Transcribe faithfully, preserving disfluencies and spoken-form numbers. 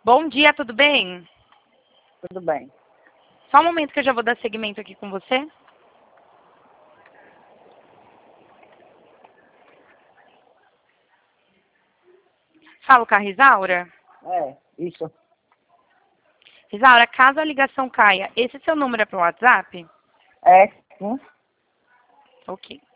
Bom dia, tudo bem? Tudo bem. Só um momento que eu já vou dar seguimento aqui com você. Falo com a Risaura? É, isso. Risaura, caso a ligação caia, esse seu número é para o WhatsApp? É, sim. Ok.